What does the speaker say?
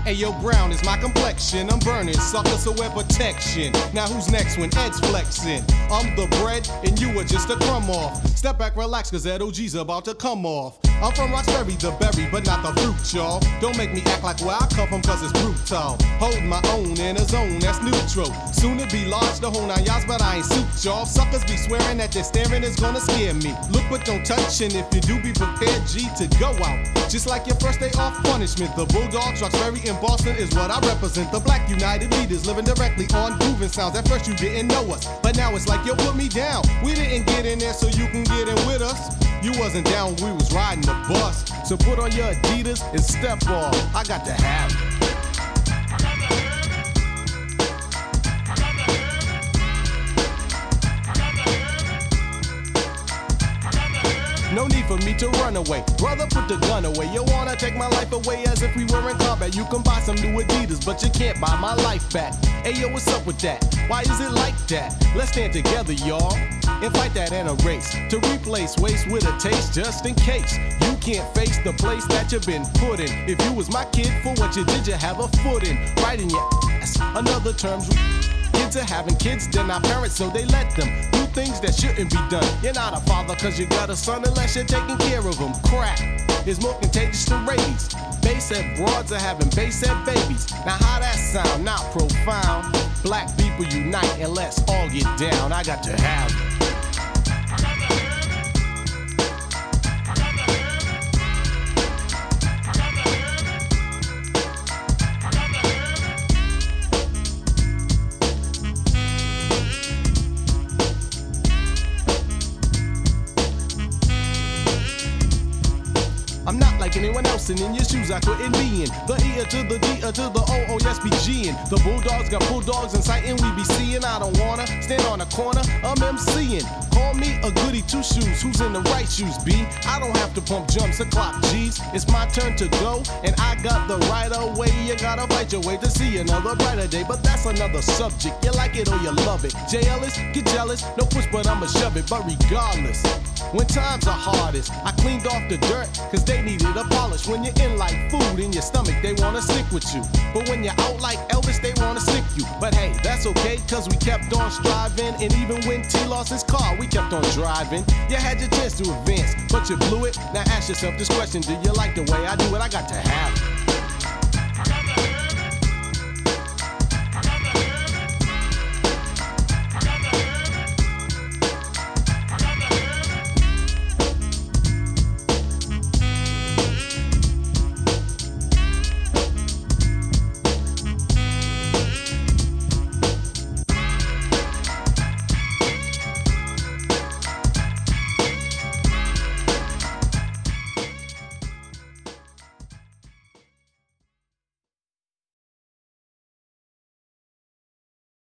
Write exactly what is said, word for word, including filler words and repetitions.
Ayo, brown is my complexion. I'm burning, suckers, so wear protection. Now who's next when Ed's flexing? I'm the bread, and you are just a crumb off. Step back, relax, cause that O G's about to come off. I'm from Roxbury, the berry, but not the fruit, y'all. Don't make me act like where I come from, cause it's brutal. Hold my own in a zone that's neutral. Soon to be large, the whole nine yards, but I ain't suit, y'all. Suckers be swearing that their staring is gonna scare me. Look but don't touch, and if you do, be prepared, G, to go out. Just like your first day off punishment. The Bulldogs, Roxbury, and Boston is what I represent. The Black United Leaders living directly on grooving sounds. At first you didn't know us, but now it's like, yo, put me down. We didn't get in there so you can get in with us. You wasn't down when we was riding the bus. So put on your Adidas and step off. I got to have it. No need for me to run away. Brother, put the gun away. You wanna take my life away as if we were in combat. You can buy some new Adidas, but you can't buy my life back. Hey, yo, what's up with that? Why is it like that? Let's stand together, y'all, and fight that in a race. To replace waste with a taste, just in case you can't face the place that you've been put in. If you was my kid, for what you did, you have a foot in. Right in your ass. Another term's kids are having kids, they're not parents, so they let them do things that shouldn't be done. You're not a father cause you got a son unless you're taking care of them. Crack is more contagious than rabies. Basehead broads are having basehead babies. Now how that sound? Not profound. Black people unite and let's all get down. I got to have it. I'm not like anyone else, and in your shoes I couldn't be in. The E to the D to the O, oh yes, be G'ing. The Bulldogs got bulldogs in sight, and we be seeing. I don't wanna stand on a corner, I'm MCing. Call me a goody two shoes, who's in the right shoes, B? I don't have to pump jumps to clock G's. It's my turn to go, and I got the right of way. You gotta fight your way to see another brighter day, but that's another subject. You like it or you love it. J Ellis, get jealous, no push, but I'ma shove it. But regardless, when times are hardest, I cleaned off the dirt, cause they needed a polish. When you're in like food in your stomach, they wanna stick with you. But when you're out like Elvis, they wanna stick you. But hey, that's okay, cause we kept on striving. And even when T lost his car, we kept on driving. You had your chance to advance, but you blew it. Now ask yourself this question, do you like the way I do it? I got to have it.